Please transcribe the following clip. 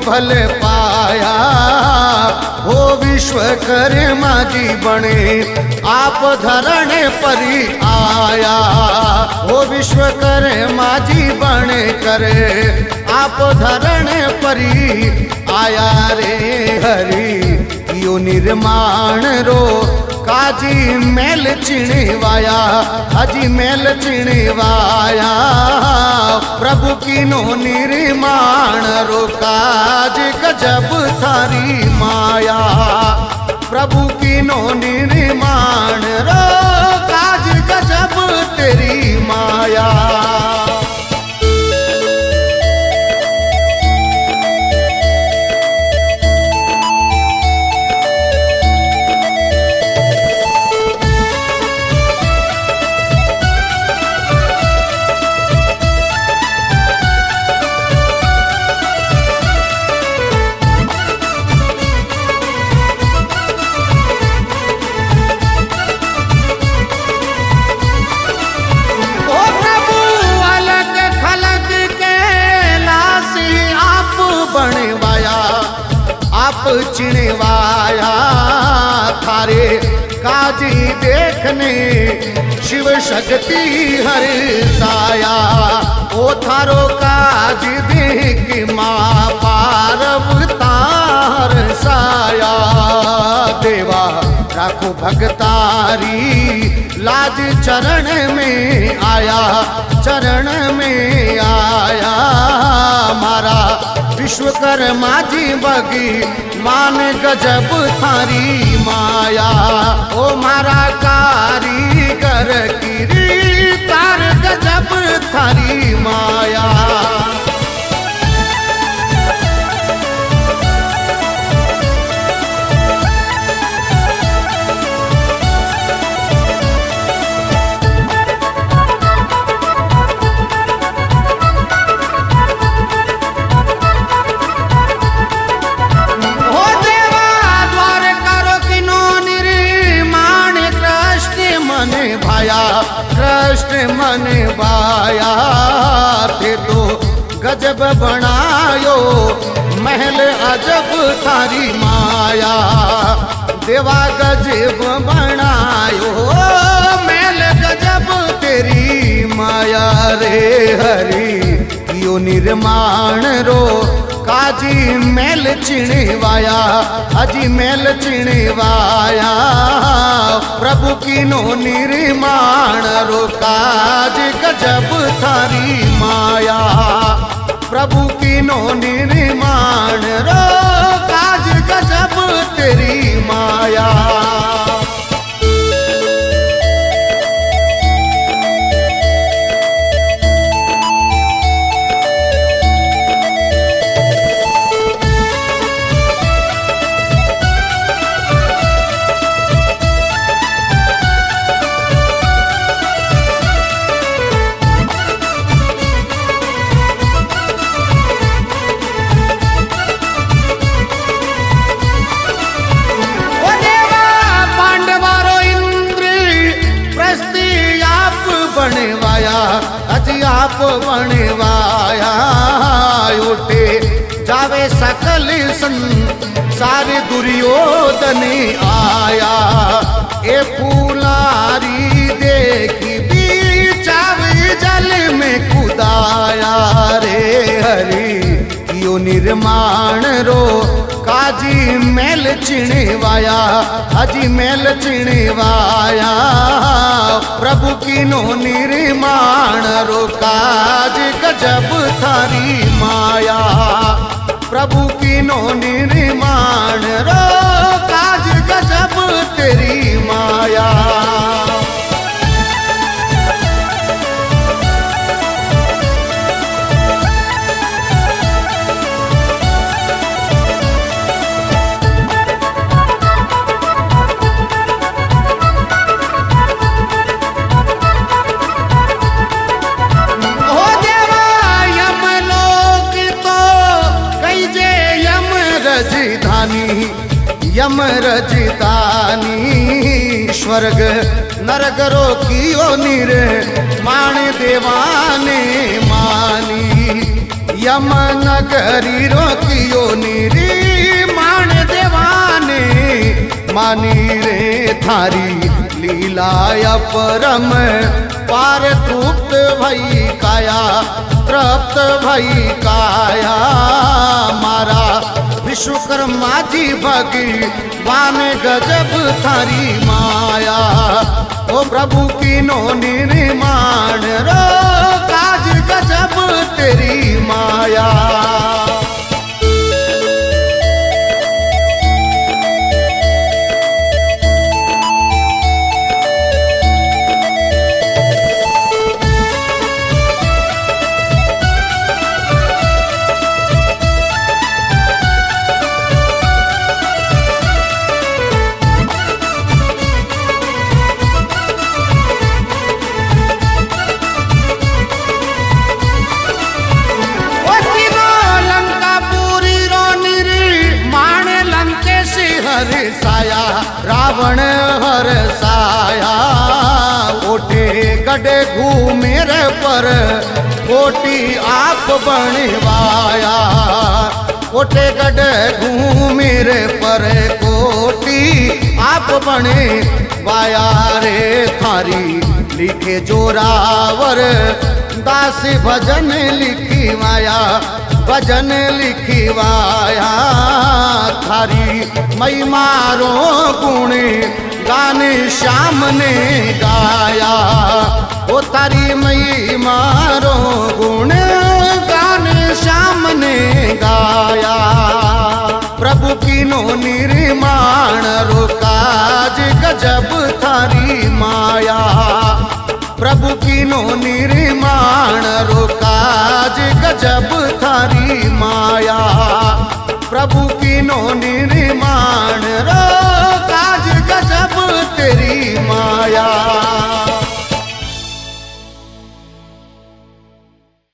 भले पाया। हो विश्वकर्मा जी बने आप धरण परी आया। हो विश्वकर्मा जी बने करे आप धरण परी आया रे हरि। यो निर्माण रो काजी मेल चिणवाया, अजी मेल चिणवाया। प्रभु की नो निर्माण रो काज गजब थारी माया। प्रभु की नो निर्माण रो काज गजब तेरी माया। चिणवाया थारे काजी देखने शिव शक्ति हर साया। ओ थारो काज देख माँ पार्वतार साया। देवा राखो भगतारी लाज चरण में आया, चरण में आया। मारा विश्वकर्मा जी बगी मान गजब थारी माया। ओ मारा कारीगर की तार गजब थारी माया। कृष्ण मन बाया थे तो गजब बनायो महल अजब थारी माया। देवा गजब बनायो महल गजब तेरी माया रे हरि। यो निर्माण रो काजी मेल चिणवाया, अजी मेल चिणवाया। प्रभु की नो निर्माण रो काज गजब थारी माया। प्रभु की नो निर्माण रो काज गजब तेरी माया। आप बनवाया उठे जावे सकल संसार दुर्योधन आया। ए फूलारी देखी बीचावे जल में कुदाया रे हरि। यो निर्माण रो काजी मेल चिणवाया, अजी मेल चिणवाया। प्रभु की नो निर्माण रो काज गजब थारी माया। प्रभु की नो निर्माण रो काज गजब तेरी माया। यम रजतानी स्वर्ग नरगरो कियो निर्माण देवाने मानी। यम नगरी रो कियो मानी रे थारी लीला अपरम पार तृप्त भई काया तृप्त भई काया मारा विश्वकर्मा जी भगवान गजब थारी माया ओ प्रभु की नो निर्माण रो काज गजब तेरी माया। साया रावण हर साया ओठे गडे घूमेर पर कोटी आप बनवाया ओठे गडे घूमेर पर कोटी आप बनवाया रे थारी लिखे जोरावर दास भजन लिखी माया भजन लिखी वाया थारी मई मारो गुण गान श्याम ने गाया ओ थारी मई मारो गुण गान श्याम ने गाया प्रभु की नो निर्माण रो काज गजब थारी माया प्रभु की नो निर्माण रो काज गजब थारी माया प्रभु की नो निर्माण रो काज गजब तेरी माया।